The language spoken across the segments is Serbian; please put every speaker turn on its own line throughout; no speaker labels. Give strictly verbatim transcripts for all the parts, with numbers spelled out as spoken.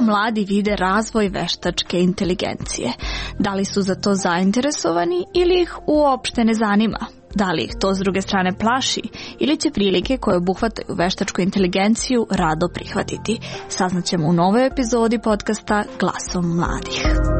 mladi vide razvoj veštačke inteligencije? Da li su za to zainteresovani ili ih uopšte ne zanima? Da li ih to s druge strane plaši ili će prilike koje obuhvataju veštačku inteligenciju rado prihvatiti? Saznaćemo u novoj epizodi podcasta Glasom mladih.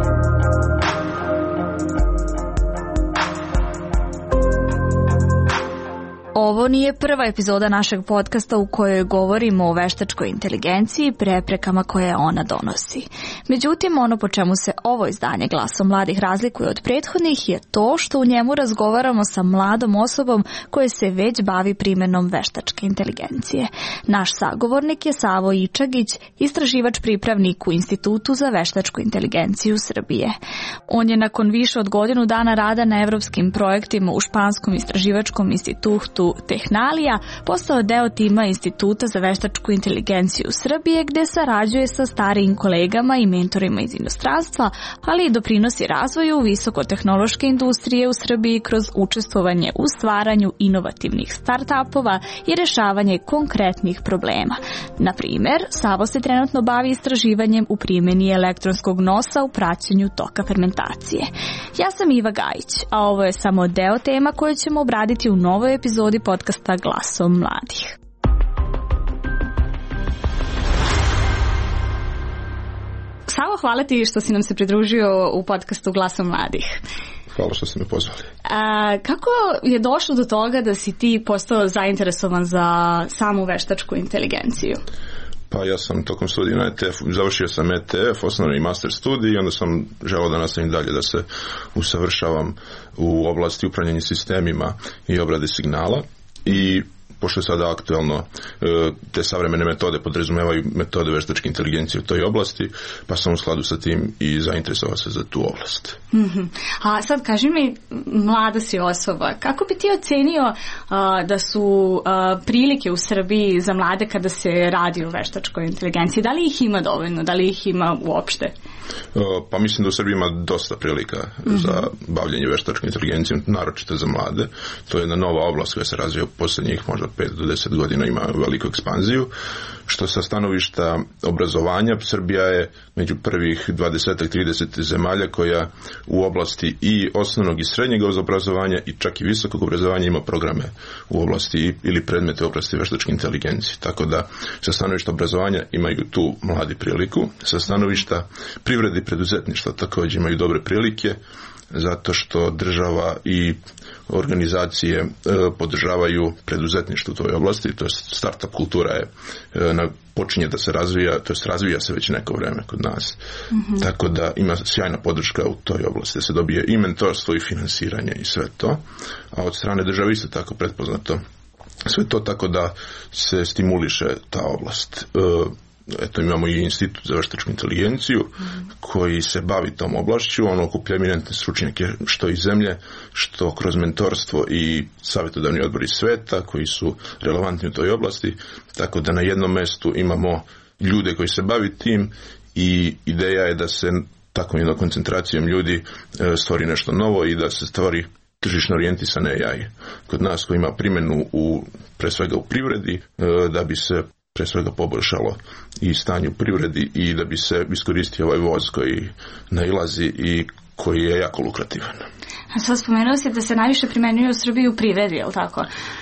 Ovo nije prva epizoda našeg podcasta u kojoj govorimo o veštačkoj inteligenciji i preprekama koje ona donosi. Međutim, ono po čemu se ovo izdanje Glasom mladih razlikuje od prethodnih je to što u njemu razgovaramo sa mladom osobom koja se već bavi primjenom veštačke inteligencije. Naš sagovornik je Savo Ičagić, istraživač pripravnik u Institutu za veštačku inteligenciju Srbije. On je nakon više od godinu dana rada na evropskim projektima u Španskom istraživačkom institutu Tehnalija postao deo tima Instituta za veštačku inteligenciju Srbije, gde sarađuje sa starijim kolegama i mentorima iz inostranstva, ali i doprinosi razvoju visokotehnološke industrije u Srbiji kroz učestvovanje u stvaranju inovativnih start-upova i rešavanje konkretnih problema. Na primjer, Savo se trenutno bavi istraživanjem u primjeni elektronskog nosa u praćenju toka fermentacije. Ja sam Iva Gajić, a ovo je samo deo tema koje ćemo obraditi u novoj epizodi podcasta Glasom mladih. Savo, hvala ti što si nam se pridružio u podcastu Glasom mladih.
Hvala što ste me pozvali.
A, kako je došlo do toga da si ti postao zainteresovan za samu veštačku inteligenciju?
Pa ja sam tokom studija na E T F, završio sam E T F, osnovni master studij, i onda sam želeo da nastavim dalje da se usavršavam u oblasti upravljanja sistemima i obrade signala. I pošto je sada aktuelno, te savremene metode podrazumevaju metode veštačke inteligencije u toj oblasti, pa sam u skladu sa tim i zainteresovao se za tu oblast.
Mm-hmm. A sad kaži mi, mlada si osoba, kako bi ti ocenio a, da su a, prilike u Srbiji za mlade kada se radi o veštačkoj inteligenciji? Da li ih ima dovoljno? Da li ih ima uopšte?
Pa mislim da u Srbiji ima dosta prilika mm-hmm. za bavljanje veštačkom inteligencijom, naročito za mlade. To je jedna nova oblast koja se razvija u posljednjih možda pet do deset godina, ima veliku ekspanziju. Što sa stanovišta obrazovanja, Srbija je među prvih dvadeset do trideset zemalja koja u oblasti i osnovnog i srednjeg obrazovanja i čak i visokog obrazovanja ima programe u oblasti ili predmete u oblasti veštačke inteligencije. Tako da sa stanovišta obrazovanja imaju tu mladi priliku, sa stanovišta privrede i preduzetništva također imaju dobre prilike, zato što država i organizacije e, podržavaju preduzetništvo u toj oblasti, to je startup kultura je e, na, počinje da se razvija, to jest razvija se već neko vreme kod nas. Mm-hmm. Tako da ima sjajna podrška u toj oblasti, da se dobije i mentorstvo i finansiranje i sve to, a od strane države isto tako pretpoznato sve to, tako da se stimuliše ta oblast. E, Eto, imamo i Institut za veštačku inteligenciju mm. koji se bavi tom oblašću, on okuplja eminentne stručnjake što iz zemlje, što kroz mentorstvo i savjetodavni odbor iz sveta koji su relevantni u toj oblasti, tako da na jednom mjestu imamo ljude koji se bavi tim i ideja je da se takvom jednom koncentracijom ljudi stvori nešto novo i da se stvori tržišno orijentisan A I kod nas koji ima primjenu u, pre svega u privredi, da bi se pre svega poboljšalo i stanje u privredi i da bi se iskoristio ovaj voz koji nailazi i koji je jako lukrativan.
A sad spomenuo si da se najviše primenjuje u Srbiji u privredi, je li tako?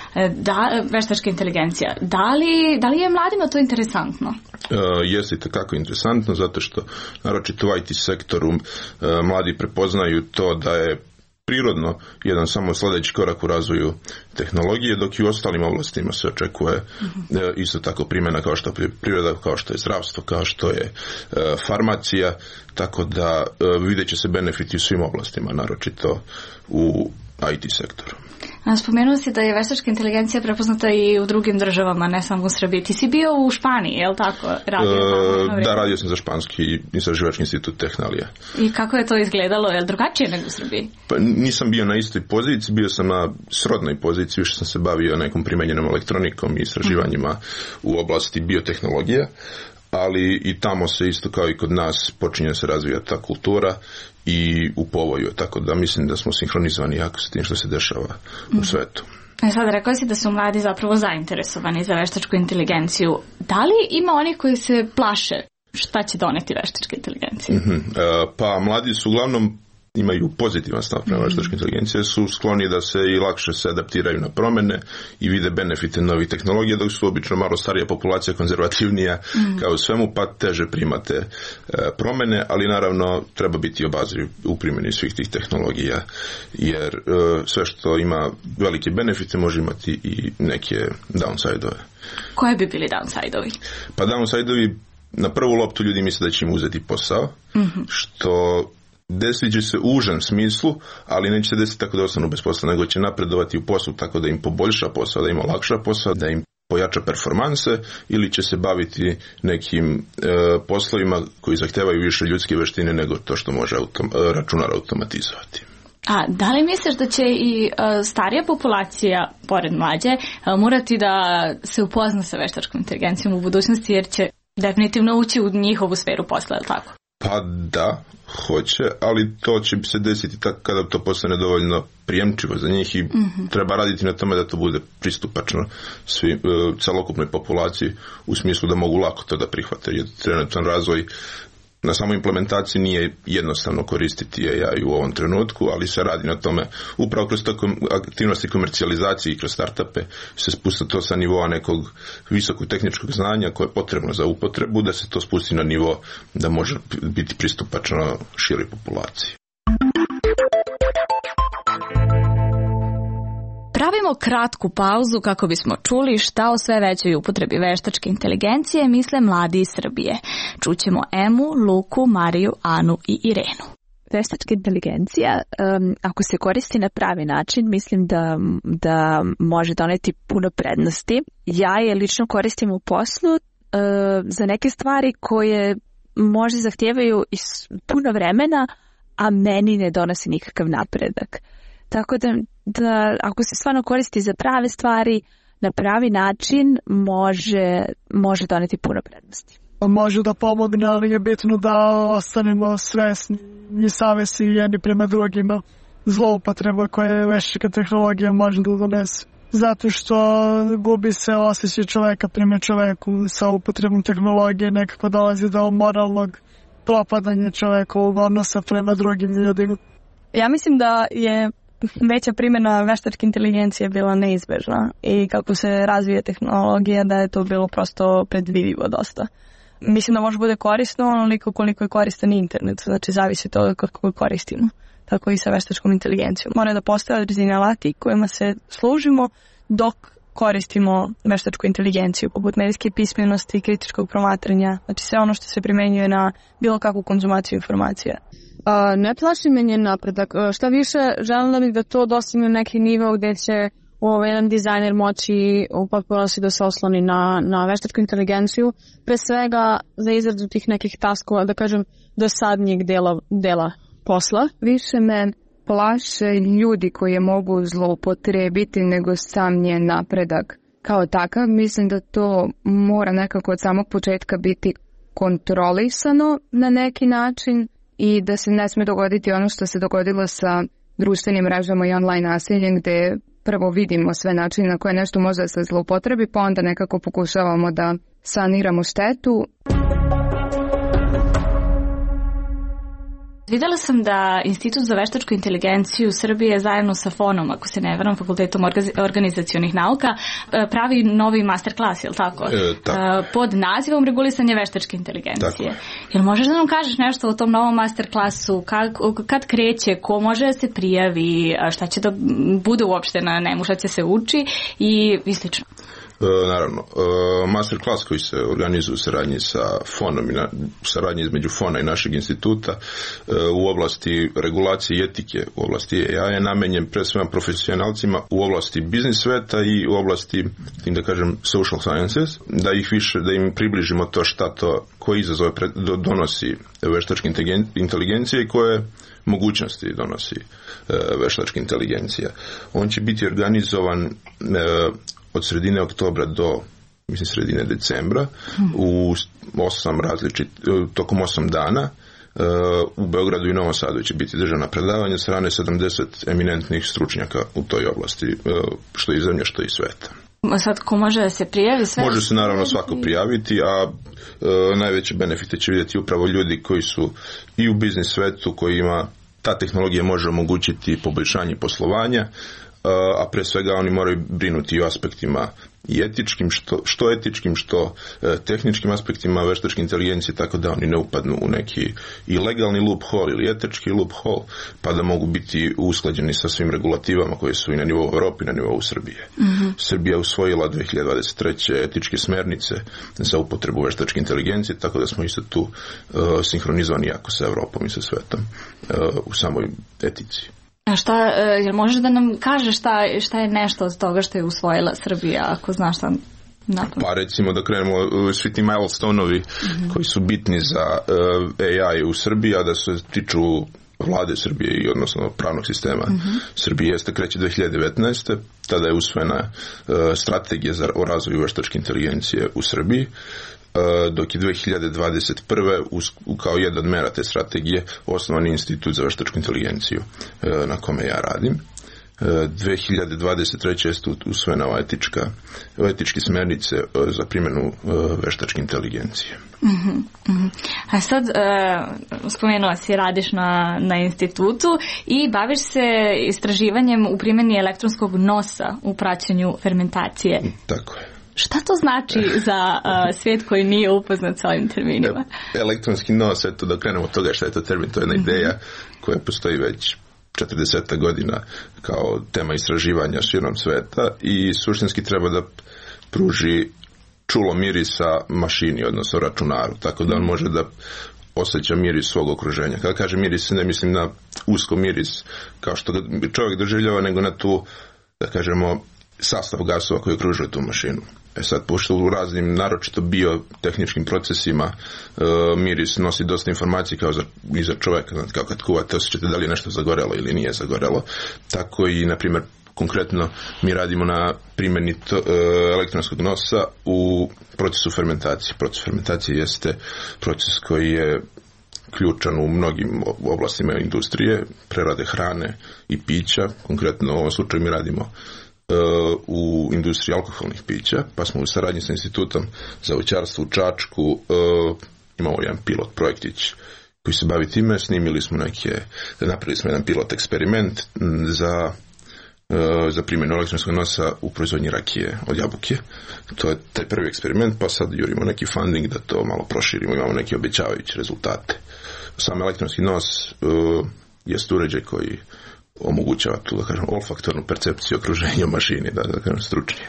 Da, veštačka inteligencija. Da li, da li je mladima to interesantno?
E, jeste i takako interesantno, zato što naročito u I T sektoru e, mladi prepoznaju to da je prirodno jedan samo sljedeći korak u razvoju tehnologije, dok i u ostalim oblastima se očekuje mm-hmm. e, isto tako primjena kao što je priroda, kao što je zdravstvo, kao što je e, farmacija, tako da e, vidjet će se benefiti u svim oblastima, naročito u I T sektoru.
A spomenuo si da je veštačka inteligencija prepoznata i u drugim državama, ne samo u Srbiji. Ti si bio u Španiji, je li tako? Radio
e, da, radio sam za Španski istraživački institut Tehnalija.
I kako je to izgledalo? Je li drugačije nego u Srbiji?
Pa nisam bio na istoj poziciji, bio sam na srodnoj poziciji, više sam se bavio nekom primenjenom elektronikom i istraživanjima mm-hmm. u oblasti biotehnologije, ali i tamo se isto kao i kod nas počinje se razvijati ta kultura i u povoju, tako da mislim da smo sinhronizovani jako s tim što se dešava mm. u svetu.
E sad, rekao si da su mladi zapravo zainteresovani za veštačku inteligenciju. Da li ima onih koji se plaše? Šta će doneti veštačka inteligencija?
Mm-hmm. E, pa mladi su uglavnom imaju pozitivan stav prema mm-hmm. veštačke inteligencije, su skloni da se i lakše se adaptiraju na promene i vide benefite novih tehnologija, dok su obično malo starija populacija, konzervativnija, mm-hmm. kao u svemu, pa teže primate e, promene, ali naravno treba biti obazriv u primjeni svih tih tehnologija, jer e, sve što ima velike benefite može imati i neke downside-ove.
Koje bi bili downside-ovi?
Pa downside-ovi, na prvu loptu ljudi misle da će im uzeti posao, mm-hmm. što desit će se u užem smislu, ali neće se desiti tako da ostanu bez posla, nego će napredovati u poslu tako da im poboljša posao, da im olakša posao, da im pojača performanse, ili će se baviti nekim e, poslovima koji zahtevaju više ljudske veštine nego to što može autom- računar automatizovati.
A da li misliš da će i uh, starija populacija, pored mlađe, uh, morati da se upozna sa veštačkom inteligencijom u budućnosti, jer će definitivno ući u njihovu sferu posla, je li tako?
Pa da, hoće, ali to će se desiti tako kada to postane dovoljno prijemčivo za njih i mm-hmm. treba raditi na tome da to bude pristupačno svi, uh, celokupnoj populaciji, u smislu da mogu lako to da prihvate, jer trenutan razvoj na samoj implementaciji nije jednostavno koristiti A I u ovom trenutku, ali se radi na tome upravo kroz tako aktivnosti komercijalizacije i kroz startupe se spusti to sa nivoa nekog visokog tehničkog znanja koje je potrebno za upotrebu, da se to spusti na nivo da može biti pristupačno široj populaciji.
Pravimo kratku pauzu kako bismo čuli šta o sve većoj upotrebi veštačke inteligencije misle mladi iz Srbije. Čućemo Emu, Luku, Mariju, Anu i Irenu.
Veštačka inteligencija, um, ako se koristi na pravi način, mislim da, da može doneti puno prednosti. Ja je lično koristim u poslu uh, za neke stvari koje možda zahtijevaju puno vremena, a meni ne donosi nikakav napredak. Tako da, da ako se stvarno koristi za prave stvari, na pravi način, može, može doneti puno prednosti.
Može da pomogne, ali je bitno da ostanemo svesni i savesti jedni prema drugima zloupotreba koje veštačka tehnologija može da donese. Zato što gubi se osjećaj čoveka prema čoveku sa upotrebom tehnologije, nekako dolazi do moralnog propadanja čovekovog odnosa prema drugim ljudima.
Ja mislim da je veća primjena veštačke inteligencije bila neizbežna i kako se razvija tehnologija da je to bilo prosto predvidivo dosta. Mislim da može bude korisno onoliko koliko je koristan internet, znači zavisi to kako koristimo, tako i sa veštačkom inteligencijom. Mora da postoje određeni alati kojima se služimo dok koristimo veštačku inteligenciju, poput medijske pismenosti, kritičkog promatranja, znači sve ono što se primenjuje na bilo kakvu konzumaciju informacija.
A, ne plaši me njen napredak. Šta više, želim bih da to dostigne neki nivo gdje će ovaj, jedan dizajner moći u potpunosti da se osloni na, na veštačku inteligenciju, pre svega za izradu tih nekih taskova, da kažem, dosadnijeg dela, dela posla.
Više me plaše ljudi koje mogu zloupotrebiti nego sam njen napredak. Kao takav, mislim da to mora nekako od samog početka biti kontrolisano na neki način i da se ne sme dogoditi ono što se dogodilo sa društvenim mrežama i online nasiljem, gde prvo vidimo sve načine na koje nešto može da se zloupotrebi, pa onda nekako pokušavamo da saniramo štetu.
Videla sam da Institut za veštačku inteligenciju Srbije zajedno sa FON-om, ako se ne varam, Fakultetom organizacionih nauka, pravi novi master klas, je li tako?
E, tako.
Pod nazivom regulisanje veštačke inteligencije. Jel možeš da nam kažeš nešto o tom novom master klasu? Kad, kad kreće? Ko može da se prijavi? Šta će da bude uopšte na njemu? Šta će se uči? I, i slično.
E, naravno, e, master klas koji se organizuje u saradnji sa FON-om i na, saradnji između FON-a i našeg instituta e, u oblasti regulacije i etike u oblasti A I je namenjen pre svema profesionalcima u oblasti biznis sveta i u oblasti, da kažem, social sciences, da ih više, da im približimo to šta to, koje izazove donosi veštačka inteligencija i koje mogućnosti donosi e, veštačka inteligencija. On će biti organizovan e, od sredine oktobra do, mislim, sredine decembra, u osam različit, tokom osam dana. U Beogradu i Novom Sadu će biti držana predavanja strane sedamdeset eminentnih stručnjaka u toj oblasti, što iz zemlje, što iz sveta.
Sad, ko može da se prijavi? Sve
može se naravno svako prijaviti, a e, najveće benefite će vidjeti upravo ljudi koji su i u biznis svetu, koji ima ta tehnologija može omogućiti poboljšanje poslovanja, a pre svega oni moraju brinuti o aspektima i etičkim, što, što etičkim, što e, tehničkim aspektima veštačke inteligencije, tako da oni ne upadnu u neki i legalni loophole ili etički loophole, pa da mogu biti usklađeni sa svim regulativama koje su i na nivou Europe i na nivou Srbije. Mm-hmm. Srbija usvojila dvije hiljade dvadeset treće etičke smernice za upotrebu veštačke inteligencije, tako da smo isto tu uh, sinhronizovani jako sa Europom i sa svetom uh, u samoj etici.
A šta, jel možeš da nam kažeš šta, šta je nešto od toga što je usvojila Srbija, ako znaš šta napamet?
Pa recimo da krenemo svi ti milestone-ovi mm-hmm. koji su bitni za uh, A I u Srbiji, a da se tiču vlade Srbije i odnosno pravnog sistema mm-hmm. Srbije, jeste kreće dvije hiljade devetnaeste. Tada je usvojena uh, strategija za, o razvoju veštačke inteligencije u Srbiji, dok je dvije hiljade dvadeset prve kao jedan mera te strategije osnovan institut za veštačku inteligenciju na kome ja radim. dvije hiljade dvadeset treće je usvojena ova etička, etičke smernice za primjenu veštačke inteligencije.
Mm-hmm, mm-hmm. A sad, uh, spomenuo si, radiš na, na institutu i baviš se istraživanjem u primjeni elektronskog nosa u praćenju fermentacije.
Tako je.
Šta to znači za uh, svijet koji nije upoznat sa ovim terminima?
Elektronski nos, eto da krenemo od toga šta je to termin, to je jedna mm-hmm. ideja koja postoji već četrdeset godina kao tema istraživanja širom sveta i suštinski treba da pruži čulo mirisa mašini, odnosno računaru, tako da on može da osjeća miris svog okruženja. Kada kažem miris, ne mislim na usko miris kao što ga čovjek doživljava, nego na tu, da kažemo, sastav gasova koji okružuje tu mašinu. E sad, pošto u raznim, naročito biotehničkim procesima, e, miris nosi dosta informacije kao za, i za čovjeka, znači, kao kad kuvate, osjećate da li je nešto zagorelo ili nije zagorelo. Tako i, na primjer, konkretno mi radimo na primjeni to, e, elektronskog nosa u procesu fermentacije. Proces fermentacije jeste proces koji je ključan u mnogim oblastima industrije, prerade hrane i pića. Konkretno u ovom slučaju mi radimo u industriji alkoholnih pića, pa smo u saradnji sa institutom za voćarstvo u Čačku uh, imamo jedan pilot projektić koji se bavi time, snimili smo neke, napravili smo jedan pilot eksperiment za uh, za primjenu elektronskog nosa u proizvodnji rakije od jabuke. To je taj prvi eksperiment, pa sad jurimo neki funding da to malo proširimo, imamo neke obećavajuće rezultate. Sam elektronski nos uh, jest uređaj koji omogućava tu, da kažem, olfaktornu percepciju okruženja mašini, da, da kažem, stručnije.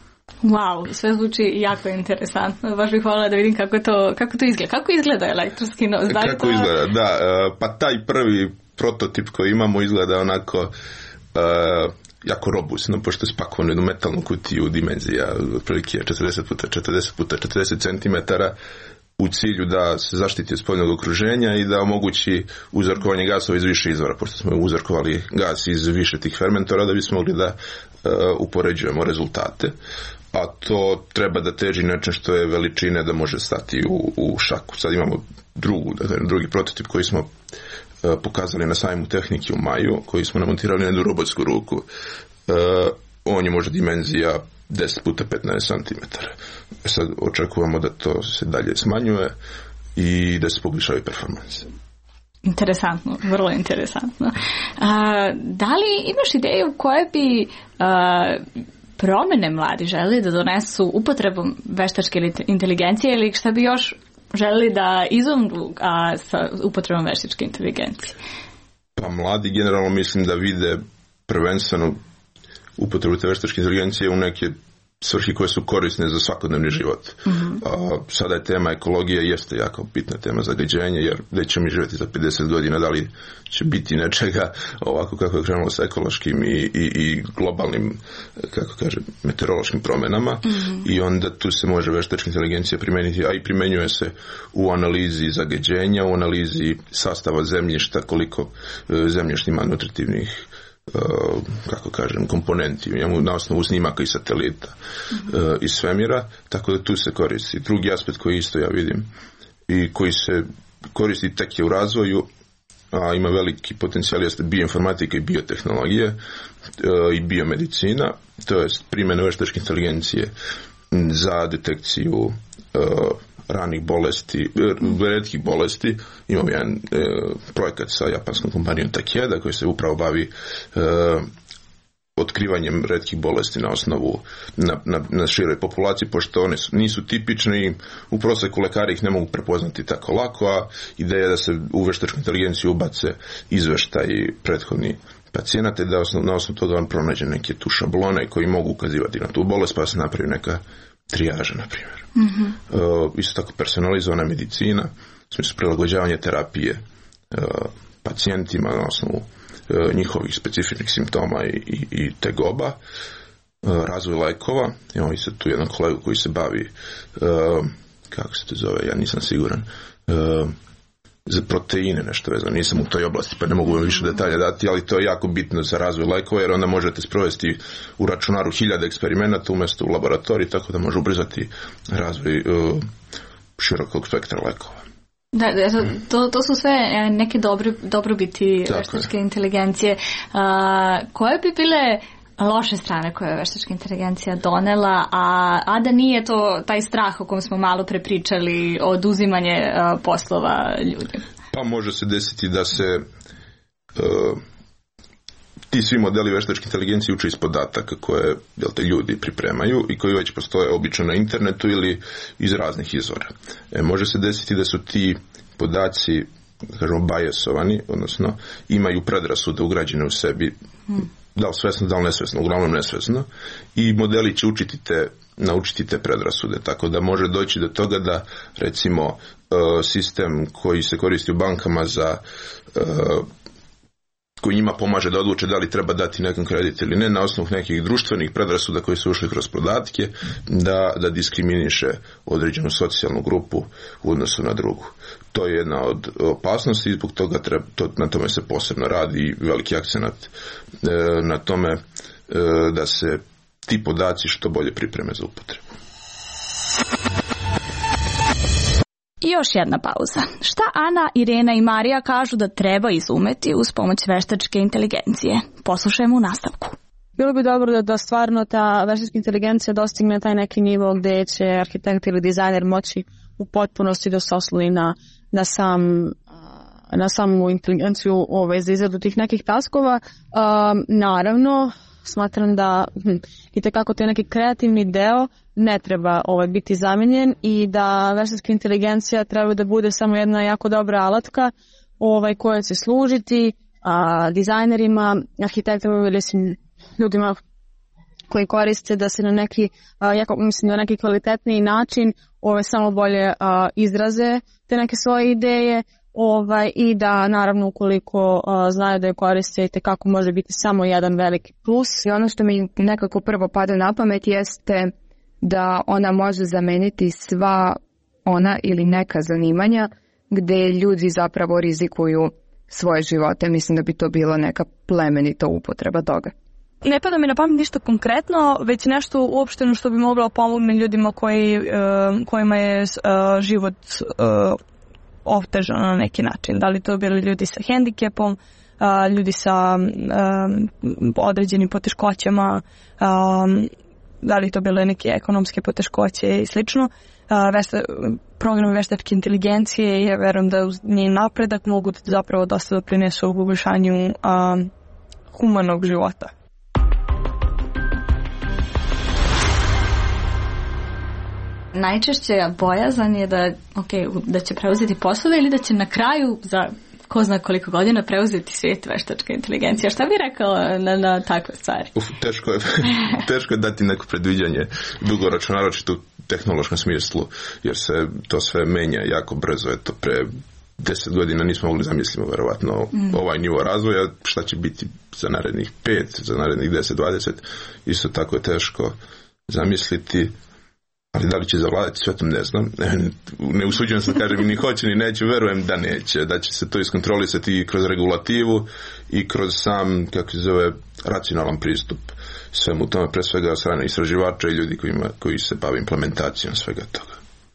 Wow, sve zvuči jako interesantno. Baš bih voljela da vidim kako to, kako to izgleda. Kako izgleda elektronski nos? Da
kako to... izgleda, da. Pa taj prvi prototip koji imamo izgleda onako uh, jako robustno, pošto je spakovan u jednu metalnu kutiju, dimenzija otprilike četrdeset puta četrdeset puta četrdeset centimetara, u cilju da se zaštiti od spoljnog okruženja i da omogući uzorkovanje gasova iz više izvora, pošto smo uzorkovali gas iz više tih fermentora da bismo mogli da uh, upoređujemo rezultate. A to treba da teži nečem što je veličine da može stati u, u šaku. Sad imamo drugu, da kažem, drugi prototip koji smo uh, pokazali na sajmu tehnike u maju, koji smo namontirali na jednu robotsku ruku. Uh, on je možda dimenzija deset puta petnaest centimetara. Sad očekujemo da to se dalje smanjuje i da se poboljšaju performanse.
Interesantno, vrlo interesantno. A, da li imaš ideju koje bi a, promjene mladi želi da donesu upotrebom veštačke inteligencije ili šta bi još želi da izumru a, sa upotrebom veštačke inteligencije?
Pa mladi generalno mislim da vide prvenstveno upotrebu te veštačke inteligencije u neke svrhe koje su korisne za svakodnevni život. Mm-hmm. A, sada je tema ekologija, jeste jako bitna tema zagađenja, jer gdje ćemo mi živjeti za pedeset godina, da li će biti nečega ovako kako je krenulo sa ekološkim i, i, i globalnim, kako kaže, meteorološkim promjenama, mm-hmm. i onda tu se može veštačka inteligencija primijeniti, a i primjenjuje se u analizi zagađenja, u analizi sastava zemljišta, koliko e, zemljišta ima nutritivnih Uh, kako kažem, komponenti na osnovu snimaka i satelita, mm-hmm. uh, iz svemira, tako da tu se koristi. Drugi aspekt koji isto ja vidim i koji se koristi tek je u razvoju a ima veliki potencijal, jeste bioinformatika i biotehnologije e, i biomedicina, to je primjena veštačke inteligencije za detekciju e, ranih bolesti, retkih bolesti. Imamo jedan e, projekat sa japanskom kompanijom Takeda koji se upravo bavi e, otkrivanjem retkih bolesti na osnovu na, na, na široj populaciji, pošto one su, nisu tipični, u proseku lekari ih ne mogu prepoznati tako lako, a ideja je da se u veštačku inteligenciju ubace izveštaji prethodni pacijenata i da osnov, na osnovu toga on pronađe neke tu šablone koji mogu ukazivati na tu bolest, pa se napravi neka trijaža, na primjer. Mm-hmm. Uh, isto tako personalizovana medicina, u smislu prilagođavanja terapije uh, pacijentima na osnovu uh, njihovih specifičnih simptoma i, i, i tegoba, uh, razvoj lekova. Imamo i sad tu jedan kolegu koji se bavi, uh, kako se to zove, ja nisam siguran, uh, za proteine nešto vezano, nisam u toj oblasti pa ne mogu vam više detalja dati, ali to je jako bitno za razvoj lekova jer onda možete sprovesti u računaru hiljade eksperimenata umjesto u laboratoriji, tako da može ubrzati razvoj uh, širokog spektra lekova.
Da, to, to su sve neke dobri, dobrobiti veštačke inteligencije. A, koje bi bile loše strane koje je veštačka inteligencija donela, a, a da nije to taj strah o kom smo malo prepričali, oduzimanje a, poslova ljudima?
Pa može se desiti da se uh, ti svi modeli veštačke inteligencije uče iz podataka koje jel te, ljudi pripremaju i koji već postoje obično na internetu ili iz raznih izvora. E, može se desiti da su ti podaci, da kažemo, biasovani, odnosno imaju predrasude ugrađene u sebi, hmm. da li svesno, da li nesvesno, uglavnom nesvesno, i modeli će učiti te, naučiti te predrasude, tako da može doći do toga da, recimo, sistem koji se koristi u bankama za koji njima pomaže da odluče da li treba dati nekom kredit ili ne, na osnovu nekih društvenih predrasuda koji su ušli kroz podatke, da, da diskriminiše određenu socijalnu grupu u odnosu na drugu. To je jedna od opasnosti i zbog toga treba, to, na tome se posebno radi i veliki akcenat e, na tome e, da se ti podaci što bolje pripreme za upotrebu.
I još jedna pauza. Šta Ana, Irena i Marija kažu da treba izumeti uz pomoć veštačke inteligencije? Poslušajmo u nastavku.
Bilo bi dobro da, da stvarno ta veštačka inteligencija dostigne taj neki nivo gdje će arhitekt ili dizajner moći u potpunosti da se osloni na, na, sam, na samu inteligenciju ove, za izradu tih nekih taskova. Um, naravno, smatram da hm, i tekako to je neki kreativni deo ne treba ovaj, biti zamijenjen i da veštačka inteligencija treba da bude samo jedna jako dobra alatka ovaj, koja će služiti a, dizajnerima, arhitektima ili svim ljudima koji koriste da se na neki, a, jako, mislim, na neki kvalitetniji način ovaj, samo bolje a, izraze te neke svoje ideje ovaj, i da naravno ukoliko a, znaju da je koriste i tekako može biti samo jedan veliki plus.
I ono što mi nekako prvo pada na pamet jeste da ona može zameniti sva ona ili neka zanimanja gdje ljudi zapravo rizikuju svoje živote. Mislim da bi to bilo neka plemenita upotreba toga.
Ne pada mi na pamet ništa konkretno, već nešto uopšteno što bi moglo pomoći ljudima koji, uh, kojima je uh, život uh, otežan na neki način. Da li to bili ljudi sa hendikepom, uh, ljudi sa uh, određenim poteškoćama, um, da li to bile neke ekonomske poteškoće i slično. Uh, vešta, programi veštačke inteligencije, ja verujem da uz njen napredak mogu zapravo dosta doprinesu u poboljšanju uh, humanog života.
Najčešće bojazan je da, okay, da će preuzeti poslove ili da će na kraju za ko zna koliko godina preuzeti svijet veštačke inteligencije. Šta bi rekao na, na takve stvari?
Uf, teško je, teško je dati neko predviđanje dugoročno, naročito u tehnološkom smislu, jer se to sve menja jako brzo. Eto, pre deset godina nismo mogli zamisliti verovatno mm. ovaj nivo razvoja, šta će biti za narednih pet, za narednih deset, dvadeset, isto tako je teško zamisliti. Ali da li će zavladati svetom, ne znam. Ne, ne usuđujem se da kažem ni hoće ni neće, verujem da neće. Da će se to iskontrolisati kroz regulativu i kroz sam, kako se zove, racionalan pristup svemu tome, pre svega od strane istraživača i ljudi kojima, koji se bave implementacijom svega toga.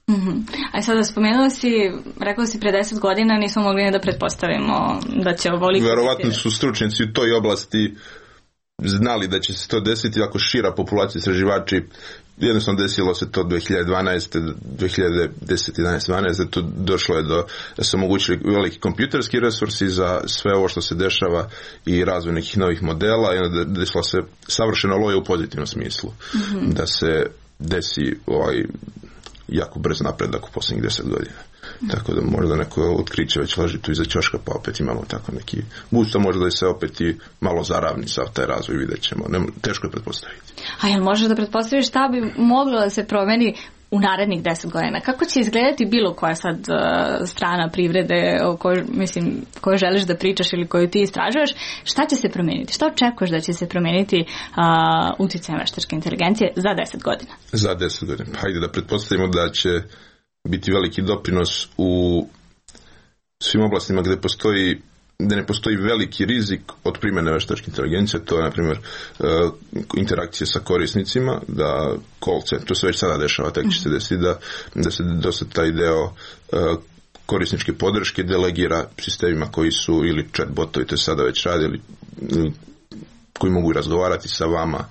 Mm-hmm. A sada spomenuo si, rekao si pre deset godina nismo mogli da pretpostavimo da će ovoliko...
Verovatno su stručnjaci u toj oblasti znali da će se to desiti ako šira populacija istraživači. Jednostavno desilo se to dve hiljade dvanaeste, dve hiljade desete, jedanaeste, dvanaeste to došlo je do da se omogućili veliki kompjuterski resursi za sve ovo što se dešava i razvoj nekih novih modela i onda desilo se savršeno loje u pozitivnom smislu. Mm-hmm. Da se desi ovaj jako brz napredak u posljednjih deset godina. Mm. Tako da možda neko otkriće već leži tu iza ćoška, pa opet imamo tako neki boost, možda da se opet i malo zaravni sav taj razvoj, vidjet ćemo. Ne, teško je pretpostaviti.
A jel možeš da pretpostaviš šta bi moglo da se promeni u narednih deset godina? Kako će izgledati bilo koja sad uh, strana privrede o kojoj, mislim, kojoj želiš da pričaš ili koju ti istražuješ? Šta će se promeniti? Šta očekuješ da će se promeniti uh, uticajem veštačke inteligencije za deset godina?
Za deset godina. Hajde da pretpostavimo da će biti veliki doprinos u svim oblastima gde postoji da ne postoji veliki rizik od primjene veštačke inteligencije, to je, na primjer, interakcije sa korisnicima, da call center, to se već sada dešava, tek će se desiti da, da se dosta taj deo korisničke podrške delegira sistemima koji su, ili chat botovi, to je sada već radi, ili koji mogu razgovarati sa vama.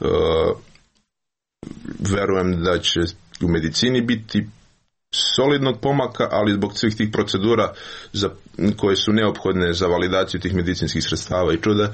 Verujem da će u medicini biti solidnog pomaka, ali zbog svih tih procedura za, koje su neophodne za validaciju tih medicinskih sredstava i čuda,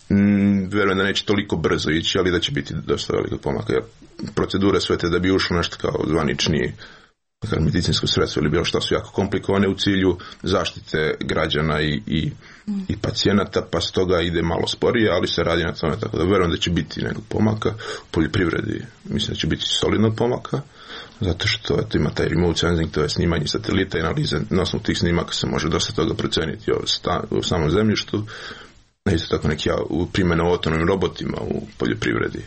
m, verujem da neće toliko brzo ići, ali da će biti dosta velikog pomaka. Jer procedure sve te da bi ušlo nešto kao zvanični medicinsko sredstvo ili bilo što su jako komplikovane u cilju zaštite građana i, i, i pacijenata, pa stoga ide malo sporije, ali se radi na tome, tako da verujem da će biti nekog pomaka u poljoprivredi. Mislim da će biti solidnog pomaka, zato što eto, ima taj remote sensing, to je snimanje satelita i analize. Na osnovu tih snimaka se može dosta toga proceniti o, sta, o samom zemljištu. Isto tako neki primjene o autonomnim robotima u poljoprivredi.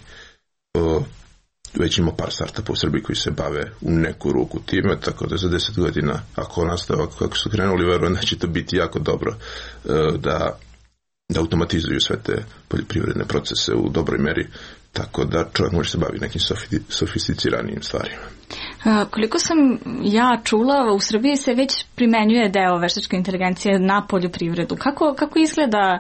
O, već ima par startupa u Srbiji koji se bave u neku ruku time, tako da za deset godina, ako nastave ovako kako su krenuli, verujem da će to biti jako dobro da, da automatizuju sve te poljoprivredne procese u dobroj meri, tako da čovjek može se baviti nekim sofisticiranijim stvarima.
A, koliko sam ja čula, u Srbiji se već primenjuje deo veštačke inteligencije na poljoprivredu. Kako, kako izgleda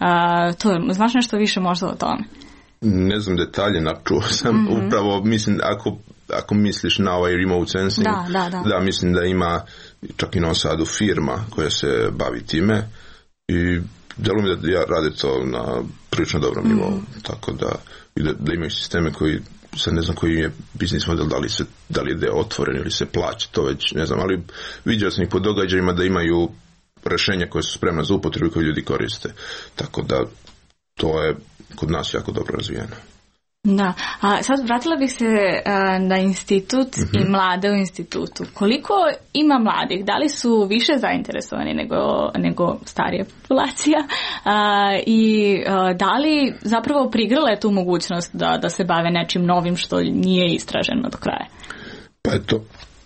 a, to? Znaš nešto više možda o tome?
Ne znam detalje, načuo sam, mm-hmm. upravo mislim, ako, ako misliš na ovaj remote sensing,
da, da, da.
da, mislim da ima čak i na Sadu firma koja se bavi time i delo mi da ja rade to na prilično dobrom mm-hmm. nivou, tako da, da, da imaju sisteme koji, sad ne znam koji je biznis model, da li, se, da li je deo otvoren ili se plaća, to već ne znam, ali vidio sam ih po događajima da imaju rešenja koje su spremna za upotrebu i koje ljudi koriste, tako da to je kod nas jako dobro razvijeno.
Da, a sad vratila bih se a, na institut mm-hmm. i mlade u institutu. Koliko ima mladih? Da li su više zainteresovani nego, nego starija populacija? A, I a, da li zapravo prigrale tu mogućnost da, da se bave nečim novim što nije istraženo do kraja?
Pa eto,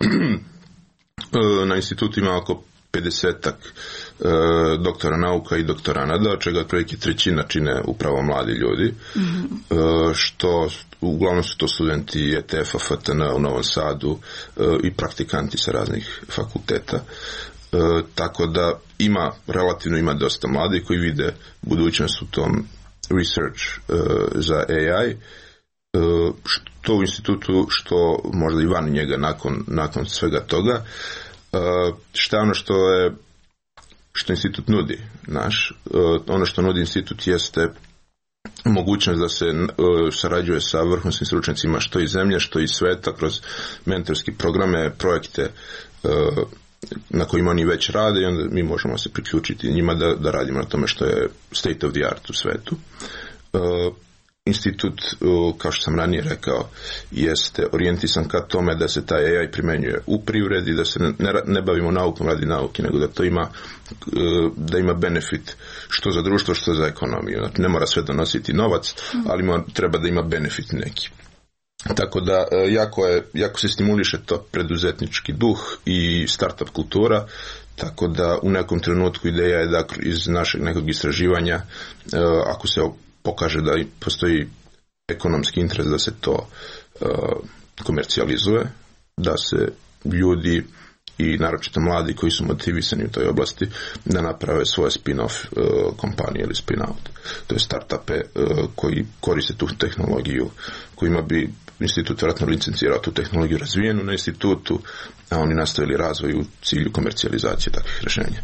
na institutu ima oko pedesetak e, doktora nauka i doktoranada, od čega otprilike trećina čine upravo mladi ljudi, mm-hmm. e, što uglavnom su to studenti E T F-a, F T N u Novom Sadu e, i praktikanti sa raznih fakulteta. E, tako da ima, relativno ima dosta mladih koji vide budućnost u tom research e, za A I, e, što u institutu, što možda i van njega nakon, nakon svega toga. Uh, šta ono što je što institut nudi naš, uh, ono što nudi institut jeste mogućnost da se uh, sarađuje sa vrhunskim stručnjacima što iz zemlje, što iz sveta kroz mentorski programe, projekte uh, na kojima oni već rade i onda mi možemo se priključiti njima da, da radimo na tome što je state of the art u svetu. Uh, Institut, kao što sam ranije rekao, jeste orijentisan ka tome da se taj A I primenjuje u privredi, da se ne, ne bavimo naukom radi nauke, nego da to ima, da ima benefit što za društvo, što za ekonomiju. Znači, ne mora sve donositi novac, ali mora, treba da ima benefit neki. Tako da jako, je, jako se stimuliše to preduzetnički duh i startup kultura, tako da u nekom trenutku ideja je da iz našeg nekog istraživanja, ako se pokaže da postoji ekonomski interes da se to uh, komercijalizuje, da se ljudi i naročito mladi koji su motivisani u toj oblasti da naprave svoje spin-off uh, kompanije ili spin-out. To je startupe uh, koji koriste tu tehnologiju, kojima bi institut vjerojatno licencirao tu tehnologiju razvijenu na institutu, a oni nastavili razvoj u cilju komercijalizacije takvih rješenja.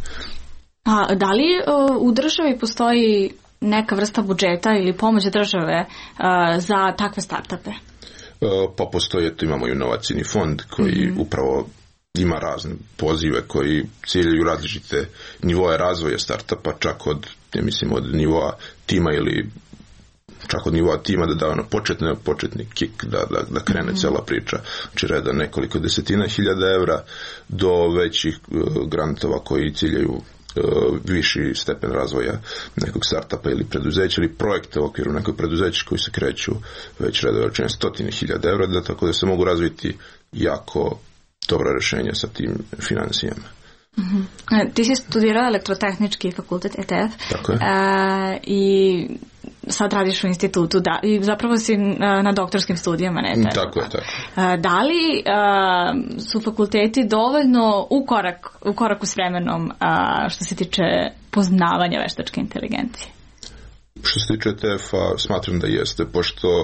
A da li uh, u državi postoji neka vrsta budžeta ili pomoć države uh, za takve startupe?
Uh, pa postoje, tu imamo inovacijni fond koji mm-hmm. upravo ima razne pozive koji ciljaju različite nivoje razvoja startupa, čak od, ja mislim, od nivoa tima ili čak od nivoa tima da da ono početni, početni kick, da, da, da krene mm-hmm. cijela priča. Znači reda nekoliko desetina hiljada evra do većih uh, grantova koji ciljaju uh, viši stepen razvoja nekog startupa ili preduzeća ili projekta u okviru nekog preduzeća koji se kreću već reda veličine stotine hiljada evra, da tako da se mogu razviti jako dobra rješenja sa tim financijama.
Mm-hmm. Ti si studirao elektrotehnički fakultet E T F.
Tako je.
E, i sad radiš u institutu, da, i zapravo si na, na doktorskim studijama na E T F.
Tako je, tako.
E, da li a, su fakulteti dovoljno u, korak, u koraku s vremenom a, što se tiče poznavanja veštačke inteligencije?
Što se tiče E T F-a, smatram da jeste, pošto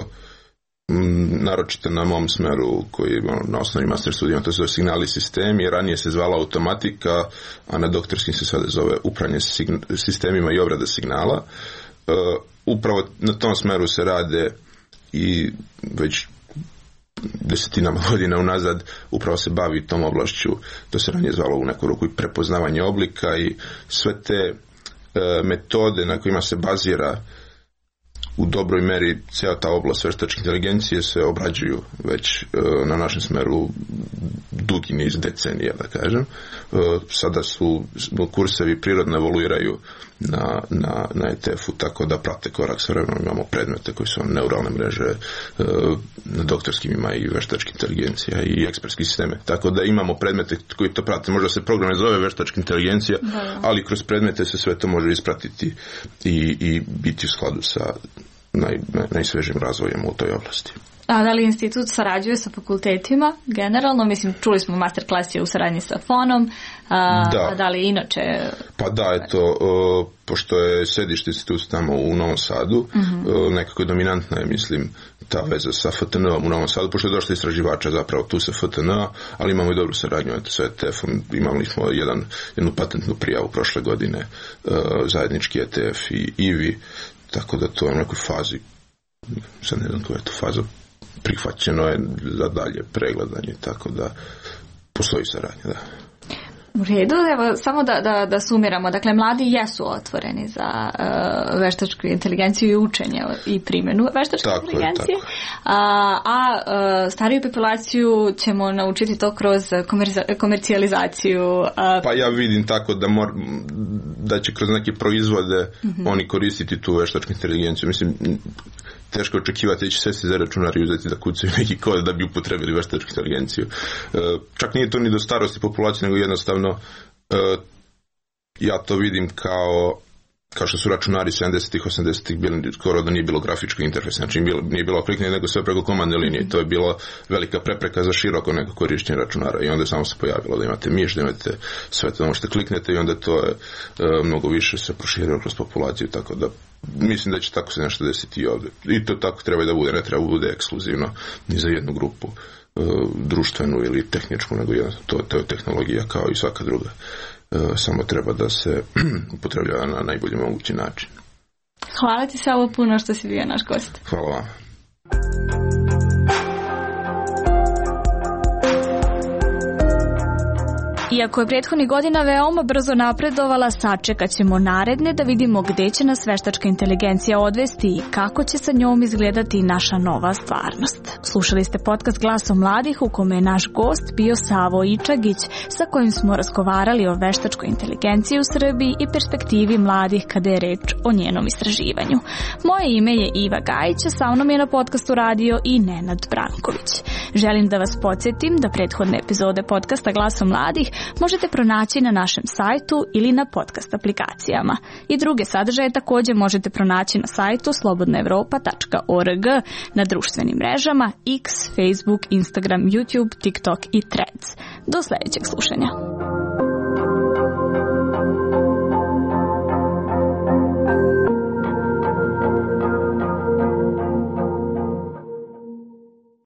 naročito na mom smeru koji je na osnovnim master studijama, to se zove signali sistemi, ranije se zvala automatika, a na doktorskim se sada zove upravljanje sistemima i obrada signala. Uh, upravo na tom smeru se rade i već desetinama godina unazad upravo se bavi tom oblašću, to se ranije zvalo u neku ruku i prepoznavanje oblika i sve te uh, metode na kojima se bazira u dobroj meri cijela ta oblast veštačke inteligencije se obrađuju već e, na našem smeru dugi niz decenija, da kažem. E, sada su kursevi prirodno evoluiraju na, na, na E T F-u, tako da prate korak sa vremenom. Imamo predmete koji su neuralne mreže, e, na doktorskim ima i veštačka inteligencija i ekspertski sisteme. Tako da imamo predmete koji to prate. Možda se program ne zove veštačka inteligencija, da. Ali kroz predmete se sve to može ispratiti i, i biti u skladu sa Naj, najsvežim razvojem u toj oblasti.
A da li institut sarađuje sa fakultetima generalno? Mislim, čuli smo master klas je u saradnji sa Fonom. A, da. A da li inače?
Pa da, eto, o, pošto je sedište instituta tamo u Novom Sadu, uh-huh. o, nekako dominantna je, mislim, ta veza sa F T N-om u Novom Sadu, pošto je došlo istraživača zapravo tu sa F T N-a, ali imamo i dobru saradnju eto, sa E T F-om. Imali smo jedan, jednu patentnu prijavu prošle godine, o, zajednički E T F i I V I, tako da to je u nekoj fazi, sad ne znam koja je to faza, prihvaćeno je za dalje pregledanje, tako da postoji saradnja, da.
U redu, evo, samo da, da, da sumiramo. Dakle, mladi jesu otvoreni za uh, veštačku inteligenciju i učenje i primjenu veštačke tako inteligencije. Je, a, a uh, stariju populaciju ćemo naučiti to kroz komerci- komercijalizaciju. Uh,
pa ja vidim tako da, mor, da će kroz neke proizvode uh-huh. oni koristiti tu veštačku inteligenciju. Mislim, teško očekivati da će sesti za računar i uzeti da kucaju neki kod da bi upotrebili veštačku inteligenciju. E, čak nije to ni do starosti populacije, nego jednostavno e, ja to vidim kao kao što su računari sedamdesetih, osamdesetih bili, skoro da nije bilo grafičkog interfejsa, znači nije bilo kliknje nego sve preko komandne linije. To je bila velika prepreka za široko neko korištenje računara i onda samo se pojavilo da imate miš, da imate sve to, da možete kliknete i onda to je e, mnogo više se proširilo kroz populaciju, tako da mislim da će tako se nešto desiti i ovdje. I to tako treba da bude, ne treba da bude ekskluzivno ni za jednu grupu e, društvenu ili tehničku, nego jedan, to, to je tehnologija kao i svaka druga. E, samo treba da se upotrebljava na najbolji mogući način.
Hvala ti se ovo puno što si bio naš gost.
Hvala vam.
Iako je prethodnih godina veoma brzo napredovala, sačekat ćemo naredne da vidimo gde će nas veštačka inteligencija odvesti i kako će sa njom izgledati naša nova stvarnost. Slušali ste podcast Glaso mladih u kome je naš gost bio Savo Ičagić, sa kojim smo razgovarali o veštačkoj inteligenciji u Srbiji i perspektivi mladih kada je reč o njenom istraživanju. Moje ime je Iva Gajić, a sa mnom je na podcastu radio i Nenad Branković. Želim da vas podsjetim da prethodne epizode podcasta Glaso mladih možete pronaći na našem sajtu ili na podcast aplikacijama. I druge sadržaje također možete pronaći na sajtu slobodna evropa tačka org, na društvenim mrežama X, Facebook, Instagram, YouTube, TikTok i Threads. Do sljedećeg slušanja.